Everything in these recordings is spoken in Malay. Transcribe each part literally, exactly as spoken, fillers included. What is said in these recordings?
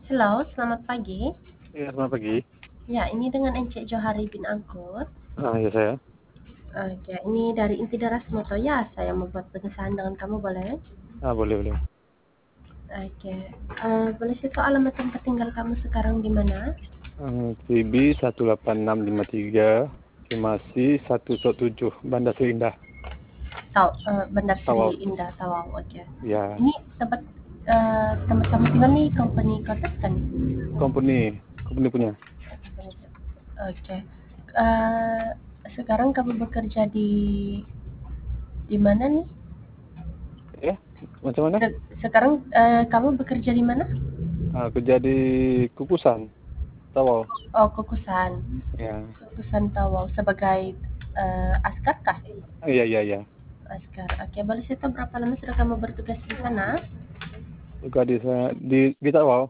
Halo, selamat pagi. Iya, selamat pagi. Ya, ini dengan Encik Johari bin Angkut. Ah, ya saya. Oke, ini dari Inti Daras Moto ya. Saya membuat pengesahan dengan kamu, boleh? Ah, boleh, boleh. Oke, Eh, boleh saya tahu alamat tempat tinggal kamu sekarang di mana? Um, C B satu delapan enam lima tiga, Simasi satu tujuh, Bandar Seri Indah. Tahu, eh, Bandar Tawau. Seri Indah, Tawau. Oke. Ya, Ini tempat eh, tempat kamu tinggal nih company kotak kan? company, company punya. Oke. Eh, sekarang kamu bekerja di di mana nih? Ya, macam mana? Se- sekarang eh, kamu bekerja di mana? Ah, kerja di Kukusan, Tawau. Oh, Kukusan. Ya, Kukusan Tawau sebagai eh, askar kah? ah, iya, iya, iya. Askar. Oke, boleh saya tahu berapa lama sudah kamu bertugas di sana? Juga di di, di Tawau.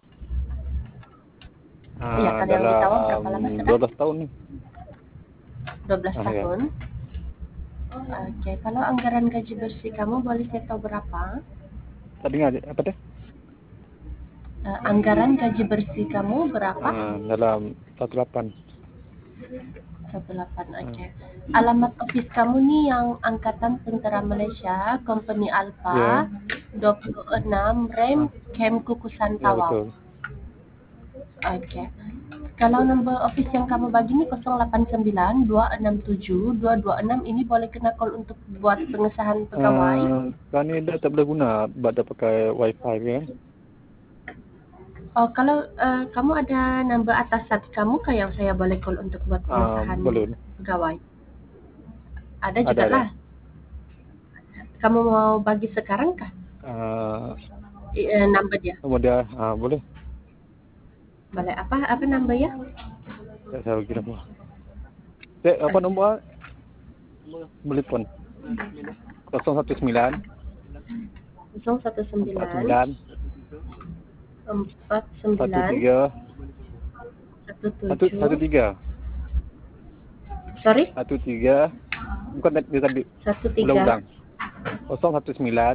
Iya, Ah, karyawan di Tawau dalam berapa lama sudah? dua belas tahun nih. dua belas Ah, ya. tahun. Oke, kalau anggaran gaji bersih kamu boleh saya tahu berapa? Tadi nggak ada- apa deh? Eh, anggaran gaji bersih kamu berapa? Ah, dalam satu delapan. Satu delapan. Ah, Oke. Alamat office kamu nih yang Angkatan Tentera Malaysia, Company Alpha, ya. dua puluh enam Rem, Ah, Camp Kukusan ya Tawau. betul. Oke. Kalau nombor office yang kamu bagi ni kosong lapan sembilan dua enam tujuh dua dua enam, ini boleh kena call untuk buat pengesahan pegawai. Uh, kan ni dah tak boleh guna sebab dah pakai wifi kan. Oh, kalau uh, kamu ada nombor atasan kamu kah yang saya boleh call untuk buat Uh, pengesahan boleh. pegawai? Ada Ada juga ada. lah. Kamu mau bagi sekarang kah? Uh, I, uh, nombor dia. nombor dia uh, boleh. Boleh apa? Apa nombor ya? Tak saya bagi nombor. Cek apa Okay. nombor? Boleh pun. kosong satu sembilan kosong satu empat sembilan sembilan empat satu sembilan tiga satu satu satu tujuh. tiga Sorry? satu tiga bukan dia tadi Satu tiga. ulang-ulang kosong satu sembilan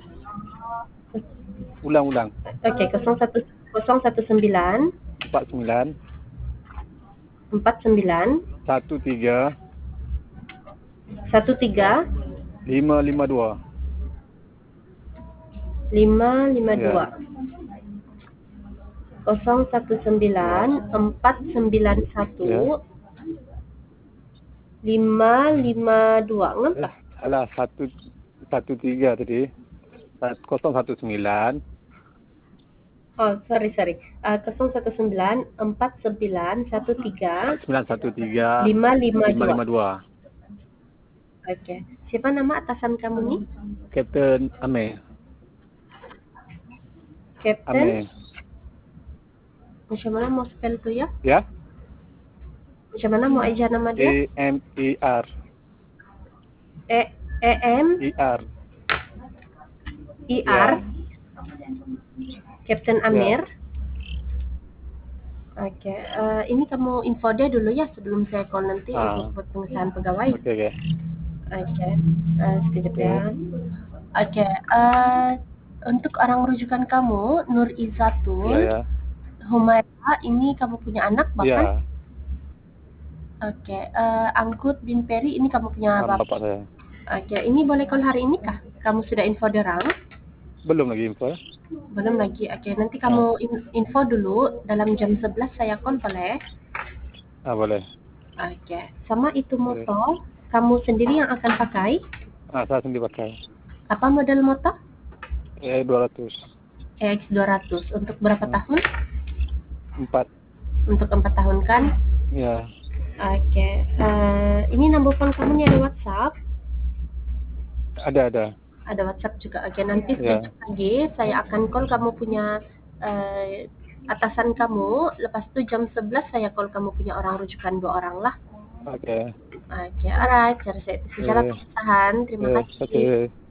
ulang-ulang Oke, kosong satu kosong satu sembilan empat sembilan empat sembilan satu tiga satu tiga lima lima dua lima lima ya. dua kosong satu sembilan empat sembilan satu Ya. lima lima dua. Eh, Ngapa? salah satu satu tiga tadi kosong satu sembilan Oh, sorry sorry. Uh, kosong satu sembilan empat sembilan satu tiga sembilan satu tiga lima lima lima dua. lima dua. Oke. Siapa nama atasan kamu nih? Captain Ame. Captain. Ame. Macam mana mau spell tu ya? Ya. Macam mana mau eja nama dia? A M E R. E E M E R. E R. Ya. Captain Amir. Oke, okay. uh, ini kamu info dia dulu ya sebelum saya call nanti Ah. untuk buat pengesahan pegawai. Oke, okay, oke. Okay. Oke, okay. uh, sekejap Okay. ya. Oke, okay. uh, untuk orang rujukan kamu, Nur Izzatul, Ya, ya. Humaira, ini kamu punya anak bahkan? Ya. Oke, okay. uh, Angkut bin Peri, ini kamu punya Ah, bapak? bapak saya. Oke, okay. Ini boleh call hari ini kah? Kamu sudah info derang? Belum lagi info. Belum lagi. Oke, okay. Nanti kamu info dulu dalam jam sebelas saya call boleh? Ah, boleh. Oke. Okay. Sama itu motor, boleh. Kamu sendiri yang akan pakai? Ah, saya sendiri pakai. Apa model motor? E dua ratus. E X dua ratus. Untuk berapa ah. tahun? Empat. Untuk empat tahun kan? Ya. Oke. Okay. Uh, ini nomor phone kamu ada WhatsApp? Ada, ada. Ada WhatsApp juga. Oke, nanti ya. sekejap lagi saya akan call kamu punya uh, atasan kamu. Lepas itu jam sebelas saya call kamu punya orang rujukan dua orang lah. Oke. Okay. Oke, okay, alright. Cara saya itu secara pengesahan. Terima okay. kasih. Okay.